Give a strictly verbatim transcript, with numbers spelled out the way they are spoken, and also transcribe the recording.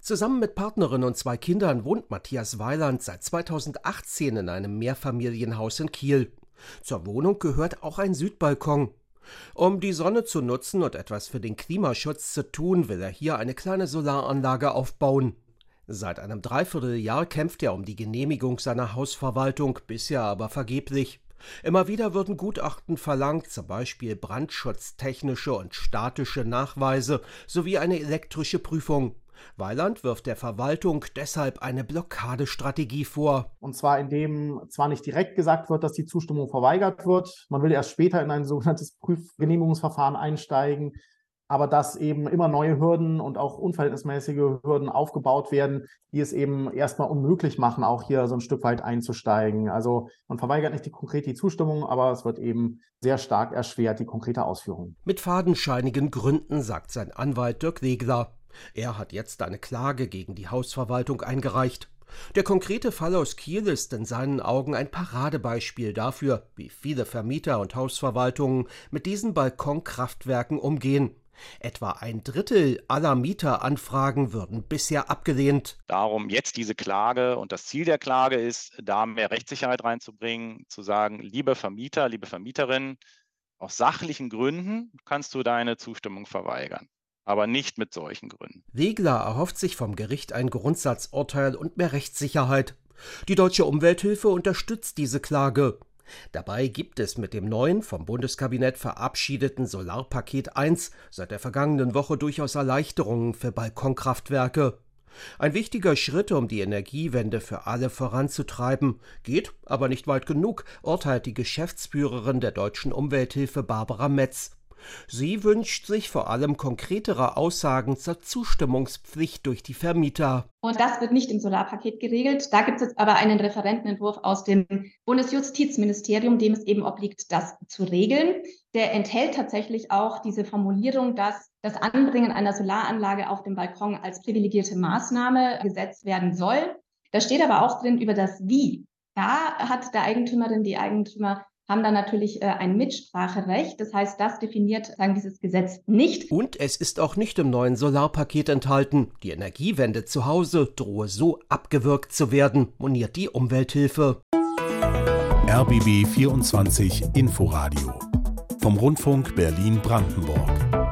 Zusammen mit Partnerin und zwei Kindern wohnt Matthias Weiland seit zweitausendachtzehn in einem Mehrfamilienhaus in Kiel. Zur Wohnung gehört auch ein Südbalkon. Um die Sonne zu nutzen und etwas für den Klimaschutz zu tun, will er hier eine kleine Solaranlage aufbauen. Seit einem Dreivierteljahr kämpft er um die Genehmigung seiner Hausverwaltung, bisher aber vergeblich. Immer wieder würden Gutachten verlangt, zum Beispiel brandschutztechnische und statische Nachweise sowie eine elektrische Prüfung. Weiland wirft der Verwaltung deshalb eine Blockadestrategie vor. Und zwar indem zwar nicht direkt gesagt wird, dass die Zustimmung verweigert wird, man will erst später in ein sogenanntes Prüfgenehmigungsverfahren einsteigen, aber dass eben immer neue Hürden und auch unverhältnismäßige Hürden aufgebaut werden, die es eben erstmal unmöglich machen, auch hier so ein Stück weit einzusteigen. Also man verweigert nicht die konkret die Zustimmung, aber es wird eben sehr stark erschwert, die konkrete Ausführung. Mit fadenscheinigen Gründen, sagt sein Anwalt Dirk Wegler. Er hat jetzt eine Klage gegen die Hausverwaltung eingereicht. Der konkrete Fall aus Kiel ist in seinen Augen ein Paradebeispiel dafür, wie viele Vermieter und Hausverwaltungen mit diesen Balkonkraftwerken umgehen. Etwa ein Drittel aller Mieteranfragen würden bisher abgelehnt. Darum jetzt diese Klage, und das Ziel der Klage ist, da mehr Rechtssicherheit reinzubringen, zu sagen, liebe Vermieter, liebe Vermieterinnen, aus sachlichen Gründen kannst du deine Zustimmung verweigern. Aber nicht mit solchen Gründen. Wegler erhofft sich vom Gericht ein Grundsatzurteil und mehr Rechtssicherheit. Die Deutsche Umwelthilfe unterstützt diese Klage. Dabei gibt es mit dem neuen, vom Bundeskabinett verabschiedeten Solarpaket eins seit der vergangenen Woche durchaus Erleichterungen für Balkonkraftwerke. Ein wichtiger Schritt, um die Energiewende für alle voranzutreiben, geht aber nicht weit genug, urteilt die Geschäftsführerin der Deutschen Umwelthilfe Barbara Metz. Sie wünscht sich vor allem konkretere Aussagen zur Zustimmungspflicht durch die Vermieter. Und das wird nicht im Solarpaket geregelt. Da gibt es jetzt aber einen Referentenentwurf aus dem Bundesjustizministerium, dem es eben obliegt, das zu regeln. Der enthält tatsächlich auch diese Formulierung, dass das Anbringen einer Solaranlage auf dem Balkon als privilegierte Maßnahme gesetzt werden soll. Da steht aber auch drin über das Wie. Da hat der Eigentümerin, die Eigentümer haben dann natürlich äh, ein Mitspracherecht. Das heißt, das definiert sagen, dieses Gesetz nicht. Und es ist auch nicht im neuen Solarpaket enthalten. Die Energiewende zu Hause drohe so abgewürgt zu werden, moniert die Umwelthilfe. R B B vierundzwanzig Inforadio vom Rundfunk Berlin-Brandenburg.